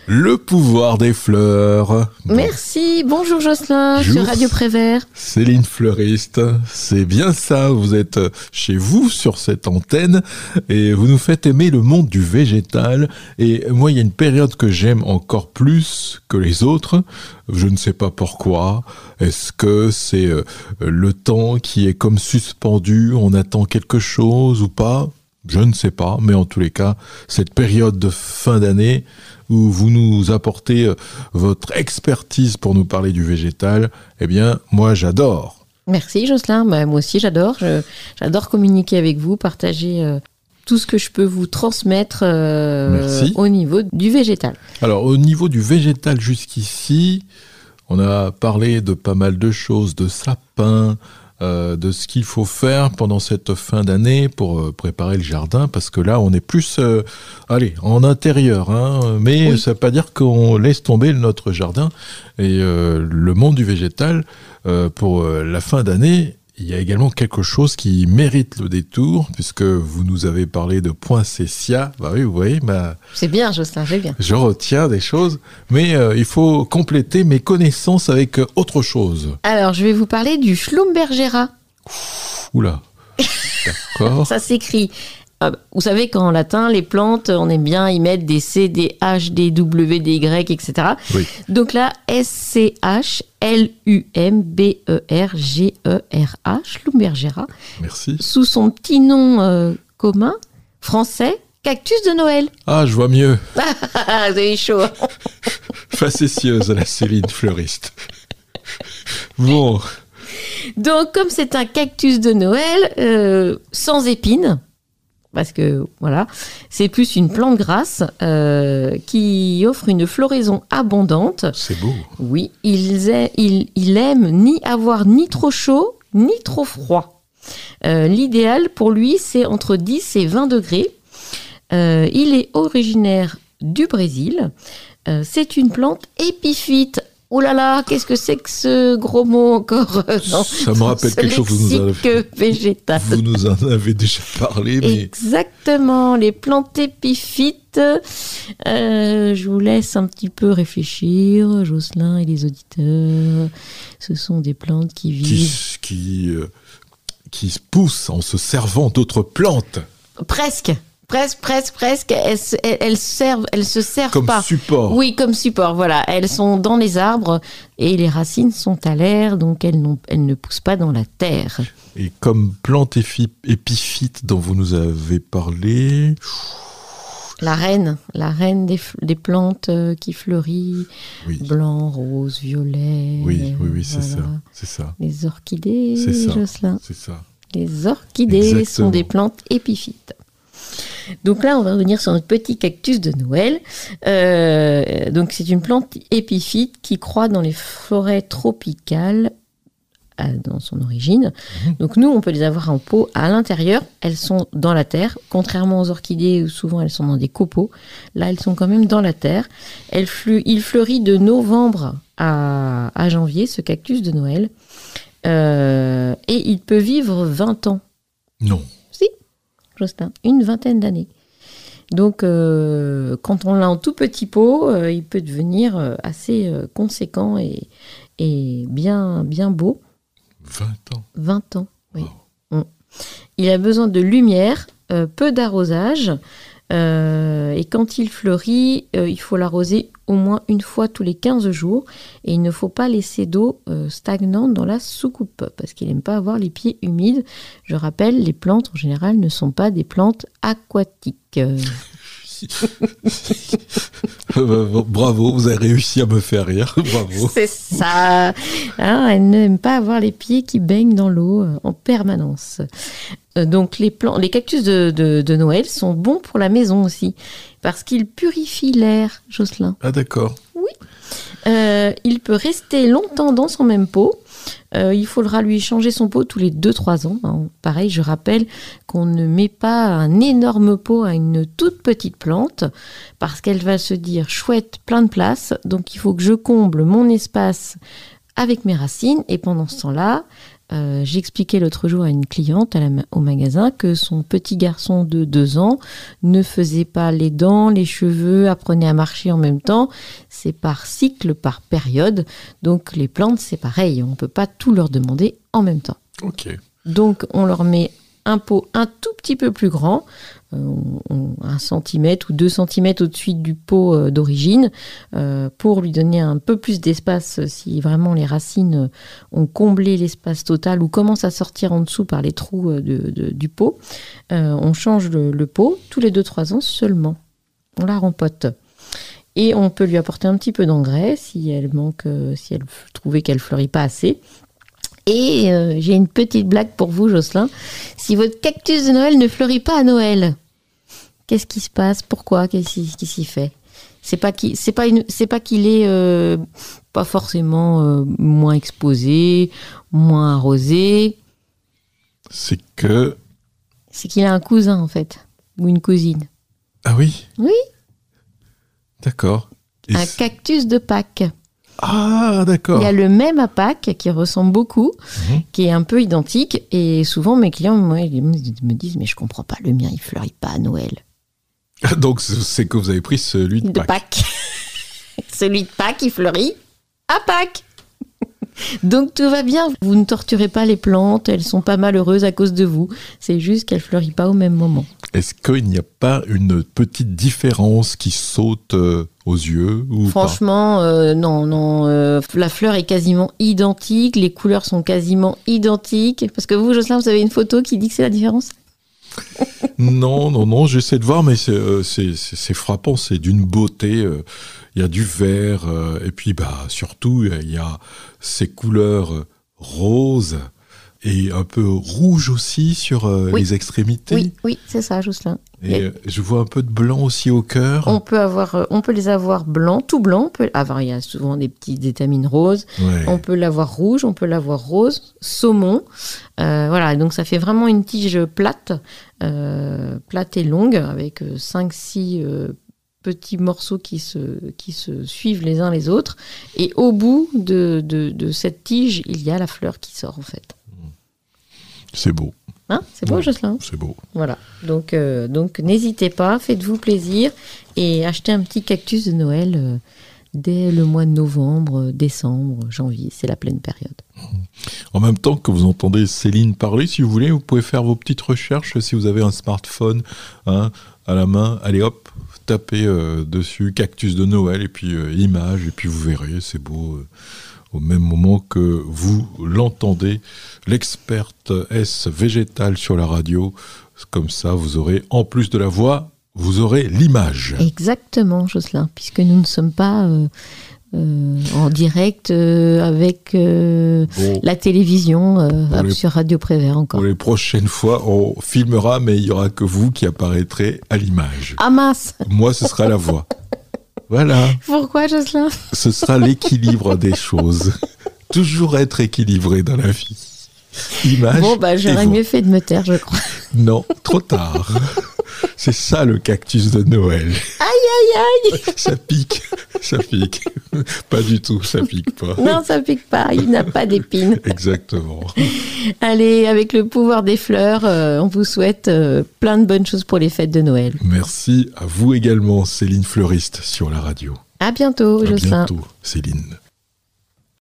Le pouvoir des fleurs. Merci, bonjour Jocelyn, Bonjour. sur Radio Prévert. Céline Fleuriste, c'est bien ça, vous êtes chez vous sur cette antenne et vous nous faites aimer le monde du végétal. Et moi, il y a une période que j'aime encore plus que les autres, je ne sais pas pourquoi. Est-ce que c'est le temps qui est comme suspendu, on attend quelque chose ou pas ? Je ne sais pas, mais en tous les cas, cette période de fin d'année où vous nous apportez votre expertise pour nous parler du végétal, eh bien, moi, j'adore. Merci Jocelyn, moi aussi j'adore. J'adore communiquer avec vous, partager tout ce que je peux vous transmettre au niveau du végétal. Alors, au niveau du végétal jusqu'ici, on a parlé de pas mal de choses, de sapins, de ce qu'il faut faire pendant cette fin d'année pour préparer le jardin, parce que là on est plus en intérieur, mais oui. Ça ne veut pas dire qu'on laisse tomber notre jardin. Et le monde du végétal, pour la fin d'année, il y a également quelque chose qui mérite le détour, puisque vous nous avez parlé de poinsettia. Bah oui, vous voyez, c'est bien, Jocelyn, j'ai bien. Je retiens des choses, mais il faut compléter mes connaissances avec autre chose. Alors, je vais vous parler du Schlumbergera. Oula, d'accord. Ça s'écrit. Vous savez qu'en latin, les plantes, on aime bien y mettre des C, des H, des W, des Y, etc. Oui. Donc là, Schlumbergera, Schlumbergera. Merci. Sous son petit nom commun, français, cactus de Noël. Ah, je vois mieux. Vous avez chaud. Facétieuse, la Céline Fleuriste. Bon. Donc, comme c'est un cactus de Noël, sans épines, parce que voilà, c'est plus une plante grasse qui offre une floraison abondante. C'est beau. Oui, il aime ni avoir ni trop chaud ni trop froid. L'idéal pour lui, c'est entre 10 et 20 degrés. Il est originaire du Brésil. C'est une plante épiphyte. Oh là là, qu'est-ce que c'est que ce gros mot encore Ça me rappelle quelque chose végétal. Vous nous en avez déjà parlé. Mais... Exactement, les plantes épiphytes. Je vous laisse un petit peu réfléchir, Jocelyn et les auditeurs. Ce sont des plantes qui vivent... Qui se poussent en se servant d'autres plantes. Presque. Elles se servent comme pas. Comme support. Oui, comme support, voilà. Elles sont dans les arbres et les racines sont à l'air, donc elles ne poussent pas dans la terre. Et comme plante épiphyte dont vous nous avez parlé... La reine des plantes qui fleurit, oui. Blanc, rose, violet. Oui, voilà. c'est ça. Les orchidées, Jocelyn. C'est ça. Les orchidées sont des plantes épiphytes. Donc là, on va revenir sur notre petit cactus de Noël. Donc c'est une plante épiphyte qui croît dans les forêts tropicales dans son origine. Donc nous, on peut les avoir en pot à l'intérieur. Elles sont dans la terre, contrairement aux orchidées où souvent elles sont dans des copeaux. Là, elles sont quand même dans la terre. Il fleurit de novembre à janvier, ce cactus de Noël. Et il peut vivre 20 ans. Non. Jocelyn, une vingtaine d'années. Donc, quand on l'a en tout petit pot, il peut devenir assez conséquent et bien beau. 20 ans, oui. Oh. Il a besoin de lumière, peu d'arrosage, et quand il fleurit, il faut l'arroser au moins une fois tous les 15 jours, et il ne faut pas laisser d'eau stagnante dans la soucoupe, parce qu'il n'aime pas avoir les pieds humides. Je rappelle, les plantes, en général, ne sont pas des plantes aquatiques. Bravo, vous avez réussi à me faire rire. Bravo. C'est ça. Elle n'aime pas avoir les pieds qui baignent dans l'eau en permanence. Donc les cactus de Noël sont bons pour la maison aussi, parce qu'ils purifient l'air, Jocelyn. Ah d'accord. Oui. Il peut rester longtemps dans son même pot. Il faudra lui changer son pot tous les 2-3 ans. Pareil, je rappelle qu'on ne met pas un énorme pot à une toute petite plante parce qu'elle va se dire chouette, plein de place. Donc il faut que je comble mon espace avec mes racines et pendant ce temps-là, J'expliquais l'autre jour à une cliente au magasin que son petit garçon de 2 ans ne faisait pas les dents, les cheveux, apprenait à marcher en même temps. C'est par cycle, par période. Donc les plantes, c'est pareil. On ne peut pas tout leur demander en même temps. Ok. Donc on leur met un pot un tout petit peu plus grand, 1 centimètre ou 2 centimètres au-dessus du pot d'origine, pour lui donner un peu plus d'espace si vraiment les racines ont comblé l'espace total ou commencent à sortir en dessous par les trous du pot. On change le pot tous les 2-3 ans seulement. On la rempote. Et on peut lui apporter un petit peu d'engrais si elle trouvait qu'elle fleurit pas assez. Et j'ai une petite blague pour vous, Jocelyn. Si votre cactus de Noël ne fleurit pas à Noël, qu'est-ce qui se passe? Pourquoi? Qu'est-ce qui s'y fait? C'est pas qu'il est pas forcément moins exposé, moins arrosé. C'est qu'il a un cousin, en fait, ou une cousine. Ah oui? Oui. D'accord. Un cactus de Pâques. Ah, d'accord. Il y a le même à Pâques qui ressemble beaucoup, qui est un peu identique. Et souvent, mes clients ils me disent « Mais je comprends pas, le mien, il fleurit pas à Noël. » Donc, c'est que vous avez pris celui de Pâques. Celui de Pâques, il fleurit à Pâques. Donc, tout va bien. Vous ne torturez pas les plantes. Elles sont pas malheureuses à cause de vous. C'est juste qu'elles fleurissent pas au même moment. Est-ce qu'il n'y a pas une petite différence qui saute aux yeux ou Franchement, non. La fleur est quasiment identique. Les couleurs sont quasiment identiques. Parce que vous, Jocelyn, vous avez une photo qui dit que c'est la différence? Non, j'essaie de voir, mais c'est frappant, c'est d'une beauté. Il y a du vert, et puis surtout, il y a ces couleurs roses et un peu rouges aussi sur les extrémités. Oui, c'est ça, Jocelyn. Et je vois un peu de blanc aussi au cœur. On peut les avoir blancs, tout blanc. Il y a souvent des petites étamines roses. Ouais. On peut l'avoir rouge, on peut l'avoir rose, saumon. Voilà, donc ça fait vraiment une tige plate et longue, avec 5-6 petits morceaux qui se suivent les uns les autres. Et au bout de cette tige, il y a la fleur qui sort, en fait. C'est beau. Hein, c'est beau, Jocelyn? C'est beau. Voilà. Donc n'hésitez pas, faites-vous plaisir et achetez un petit cactus de Noël dès le mois de novembre, décembre, janvier. C'est la pleine période. En même temps que vous entendez Céline parler, si vous voulez, vous pouvez faire vos petites recherches. Si vous avez un smartphone à la main, allez hop, tapez dessus cactus de Noël et puis image, et puis vous verrez, c'est beau. Au même moment que vous l'entendez, l'experte S végétale sur la radio. Comme ça, vous aurez, en plus de la voix, vous aurez l'image. Exactement, Jocelyn, puisque nous ne sommes pas en direct avec la télévision sur Radio Prévert encore. Pour les prochaines fois, on filmera, mais il n'y aura que vous qui apparaîtrez à l'image. Ah mince! Moi, ce sera la voix. Voilà. Pourquoi, Jocelyn? Ce sera l'équilibre des choses. Toujours être équilibré dans la vie. Image. Bon, j'aurais mieux fait de me taire, je crois. Non, trop tard. C'est ça le cactus de Noël. Aïe! Ça pique. Pas du tout, ça pique pas. Non, ça pique pas, il n'a pas d'épines. Exactement. Allez, avec le pouvoir des fleurs, on vous souhaite plein de bonnes choses pour les fêtes de Noël. Merci à vous également, Céline Fleuriste, sur la radio. À bientôt, Jocelyn. À bientôt, Céline.